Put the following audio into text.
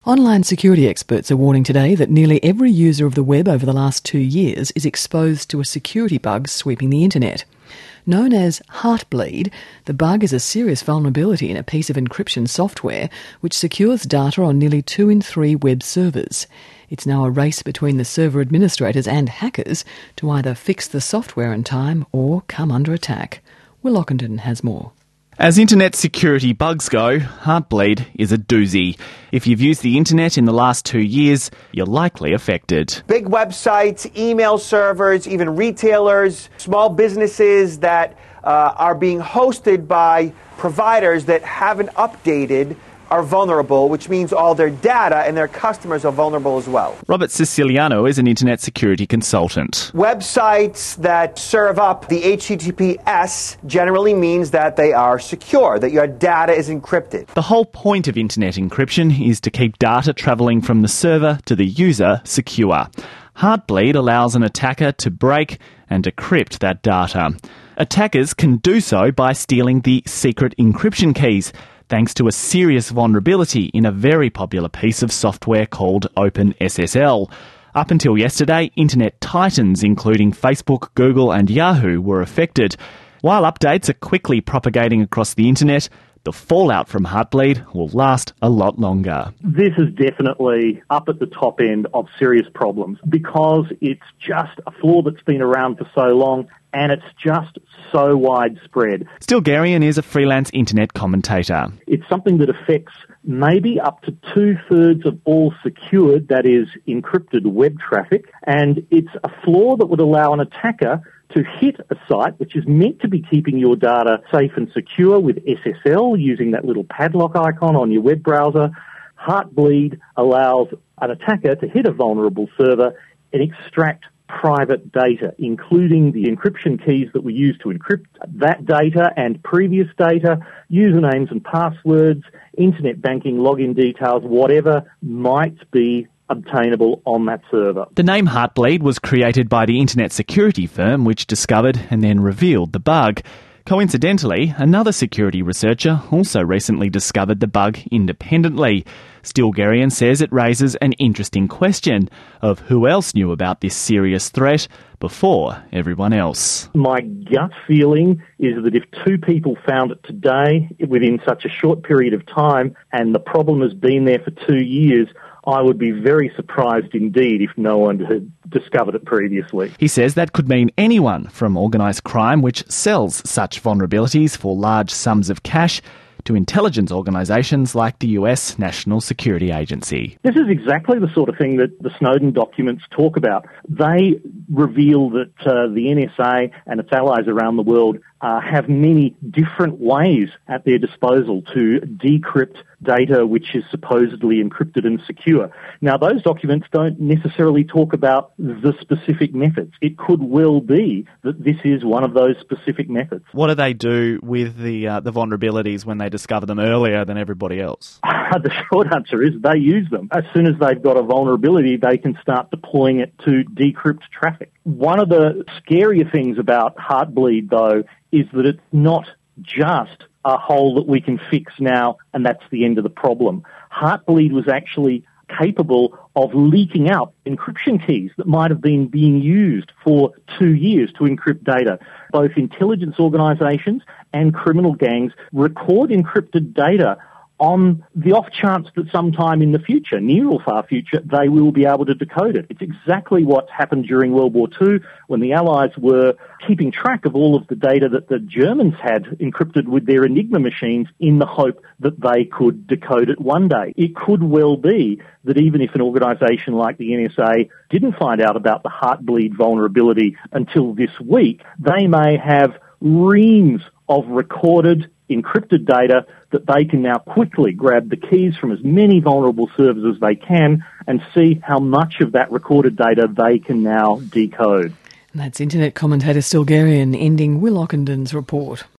Online security experts are warning today that nearly every user of the web over the last 2 years is exposed to a security bug sweeping the internet. Known as Heartbleed, the bug is a serious vulnerability in a piece of encryption software which secures data on nearly 2 in 3 web servers. It's now a race between the server administrators and hackers to either fix the software in time or come under attack. Will Ockenden has more. As internet security bugs go, Heartbleed is a doozy. If you've used the internet in the last 2 years, you're likely affected. Big websites, email servers, even retailers, small businesses that are being hosted by providers that haven't updated are vulnerable, which means all their data and their customers are vulnerable as well. Robert Siciliano is an internet security consultant. Websites that serve up the HTTPS generally means that they are secure, that your data is encrypted. The whole point of internet encryption is to keep data travelling from the server to the user secure. Heartbleed allows an attacker to break and decrypt that data. Attackers can do so by stealing the secret encryption keys, thanks to a serious vulnerability in a very popular piece of software called OpenSSL. Up until yesterday, internet titans including Facebook, Google and Yahoo were affected. While updates are quickly propagating across the internet, the fallout from Heartbleed will last a lot longer. This is definitely up at the top end of serious problems because it's just a flaw that's been around for so long and it's just so widespread. Stilgherrian is a freelance internet commentator. It's something that affects maybe up to 2/3 of all secured, that is, encrypted web traffic, and it's a flaw that would allow an attacker to hit a site which is meant to be keeping your data safe and secure with SSL using that little padlock icon on your web browser. Heartbleed allows an attacker to hit a vulnerable server and extract private data, including the encryption keys that we use to encrypt that data and previous data, usernames and passwords, internet banking, login details, whatever might be obtainable on that server. The name Heartbleed was created by the internet security firm which discovered and then revealed the bug. Coincidentally, another security researcher also recently discovered the bug independently. Stilgherrian says it raises an interesting question of who else knew about this serious threat before everyone else. My gut feeling is that if 2 people found it today within such a short period of time and the problem has been there for 2 years, I would be very surprised indeed if no one had discovered it previously. He says that could mean anyone from organised crime which sells such vulnerabilities for large sums of cash to intelligence organisations like the US National Security Agency. This is exactly the sort of thing that the Snowden documents talk about. They reveal that the NSA and its allies around the world have many different ways at their disposal to decrypt data which is supposedly encrypted and secure. Now, those documents don't necessarily talk about the specific methods. It could well be that this is one of those specific methods. What do they do with the vulnerabilities when they discover them earlier than everybody else? The short answer is they use them. As soon as they've got a vulnerability, they can start deploying it to decrypt traffic. One of the scarier things about Heartbleed, though, is that it's not just a hole that we can fix now and that's the end of the problem. Heartbleed was actually capable of leaking out encryption keys that might have been being used for 2 years to encrypt data. Both intelligence organisations and criminal gangs record encrypted data on the off chance that sometime in the future, near or far future, they will be able to decode it. It's exactly what happened during World War II when the Allies were keeping track of all of the data that the Germans had encrypted with their Enigma machines in the hope that they could decode it one day. It could well be that even if an organisation like the NSA didn't find out about the Heartbleed vulnerability until this week, they may have reams of recorded encrypted data that they can now quickly grab the keys from as many vulnerable servers as they can and see how much of that recorded data they can now decode. And that's internet commentator Stilgherrian ending Will Ockenden's report.